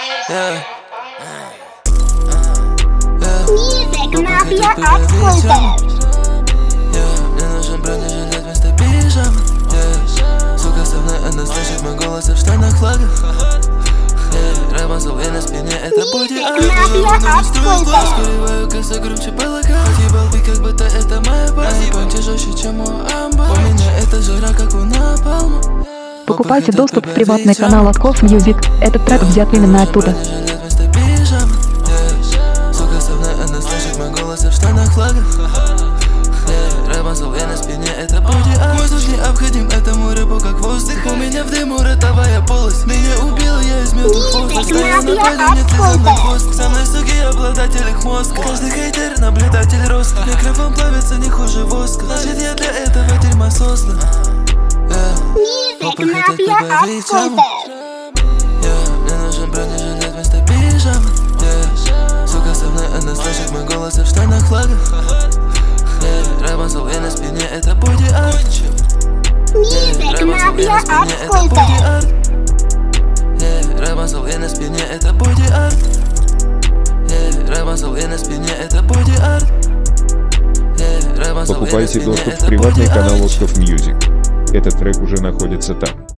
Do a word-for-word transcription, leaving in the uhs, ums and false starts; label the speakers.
Speaker 1: Yeah.
Speaker 2: Music Mafia Exclusive.
Speaker 1: Мне нужен бронежилет вместо пижамы. Yeah. Сука со мной, она слышит мой голос в штанах флага. Yeah. Рамазал и на спине, это боди-арт. Скуриваю косо громче балака. Отъебал би, как будто это моя база. Понти жестче, чем у амба. У меня это жара, как у напалма.
Speaker 3: Покупайте доступ в приватный канал Лотков Music. Этот трек взят именно оттуда.
Speaker 1: Сука со мной, она слышит мой голос в штанах флага. Рамазал я на спине, это боди-арт. Мой душ необходим этому рэпу как воздух. У меня в дыму ротовая полость. Меня убил, я измел хвост. Постоянно пойду, не ты за мой хвост. Со мной суки, обладатель их мозга. Каждый хейтер, наблюдатель роста. Микрофон плавится не хуже воска. Значит, я для этого дерьма создан.
Speaker 2: Music Mafia Exclusive.
Speaker 1: Мне нужен бронежилет вместо пижамы. Сука со мной, она слышит мой голос в штанах флага. Рамазал я на спине, это боди-арт.
Speaker 2: Music Mafia Exclusive.
Speaker 1: Рамазал я на спине, это боди-арт. Рамазал я на спине, это боди-арт.
Speaker 4: Покупайте доступ в приватный канал Лотков Music. Этот трек уже находится там.